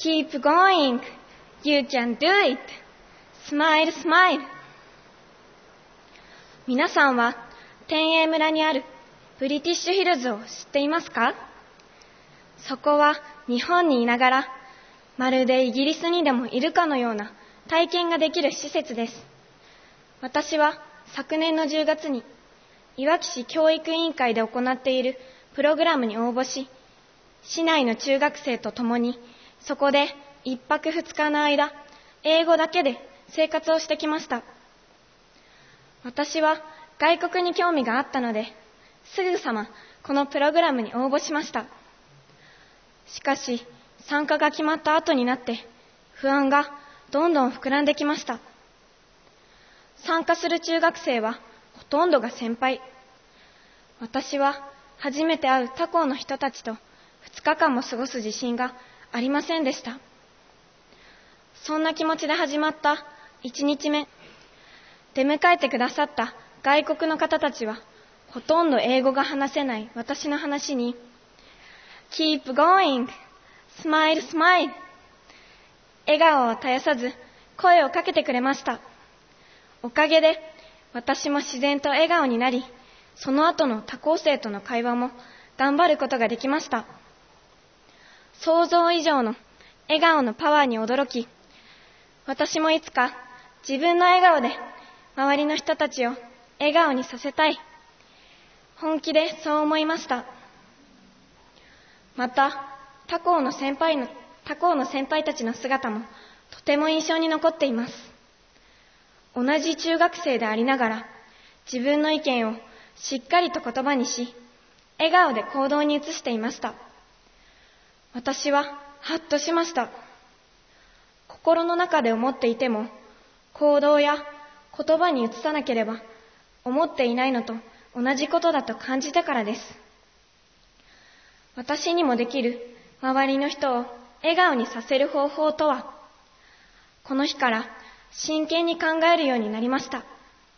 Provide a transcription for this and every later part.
Keep going. You can do it. Smile, smile. 皆さんは天栄村にあるブリティッシュヒルズを知っていますか？そこは日本にいながらまるでイギリスにでもいるかのような体験ができる施設です。私は昨年の10月にいわき市教育委員会で行っているプログラムに応募し、市内の中学生と共にそこで1泊2日の間、英語だけで生活をしてきました。私は外国に興味があったので、すぐさまこのプログラムに応募しました。しかし、参加が決まった後になって不安がどんどん膨らんできました。参加する中学生はほとんどが先輩。私は初めて会う他校の人たちと2日間も過ごす自信がありませんでした。そんな気持ちで始まった1日目。出迎えてくださった外国の方たちはほとんど英語が話せない私の話に Keep going! Smile, smile! 笑顔を絶やさず声をかけてくれました。おかげで私も自然と笑顔になり、その後の他校生との会話も頑張ることができました。想像以上の笑顔のパワーに驚き、私もいつか自分の笑顔で周りの人たちを笑顔にさせたい。本気でそう思いました。また、他校の先輩たちの姿もとても印象に残っています。同じ中学生でありながら、自分の意見をしっかりと言葉にし、笑顔で行動に移していました。私はハッとしました。心の中で思っていても、行動や言葉に移さなければ思っていないのと同じことだと感じてからです。私にもできる周りの人を笑顔にさせる方法とは、この日から真剣に考えるようになりました。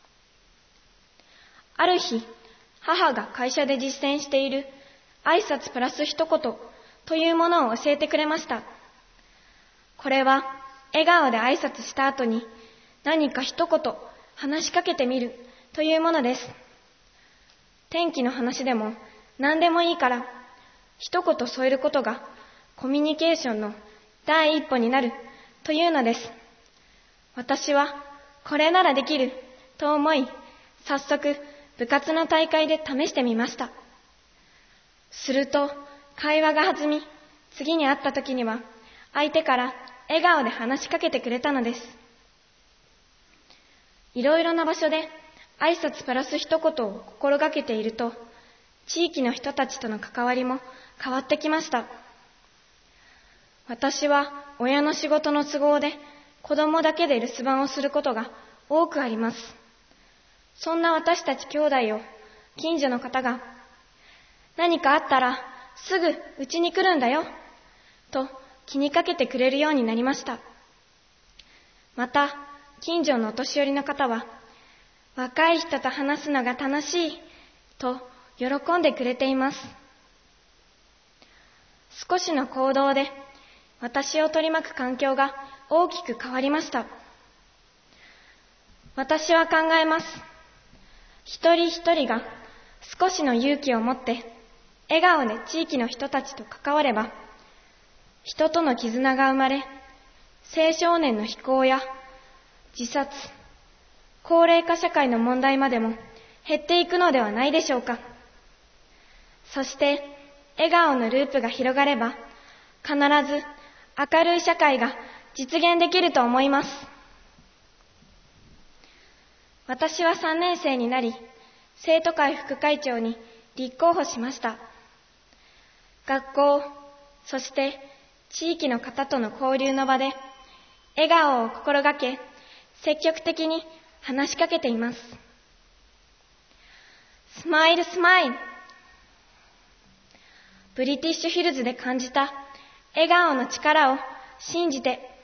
ある日、母が会社で実践している挨拶プラス一言というものを教えてくれました。これは笑顔で挨拶した後に何か一言話しかけてみるというものです。天気の話でも何でもいいから一言添えることがコミュニケーションの第一歩になるというのです。私はこれならできると思い、早速部活の大会で試してみました。すると会話が弾み、次に会った時には相手から笑顔で話しかけてくれたのです。いろいろな場所で挨拶プラス一言を心がけていると、地域の人たちとの関わりも変わってきました。私は親の仕事の都合で子供だけで留守番をすることが多くあります。そんな私たち兄弟を近所の方が、何かあったらすぐうちに来るんだよと気にかけてくれるようになりました。また近所のお年寄りの方は、若い人と話すのが楽しいと喜んでくれています。少しの行動で私を取り巻く環境が大きく変わりました。私は考えます。一人一人が少しの勇気を持って笑顔で地域の人たちと関われば、人との絆が生まれ、青少年の非行や自殺、高齢化社会の問題までも減っていくのではないでしょうか。そして笑顔のループが広がれば、必ず明るい社会が実現できると思います。私は3年生になり、生徒会副会長に立候補しました。学校、そして地域の方との交流の場で笑顔を心がけ、積極的に話しかけています。スマイルスマイル。ブリティッシュヒルズで感じた笑顔の力を信じて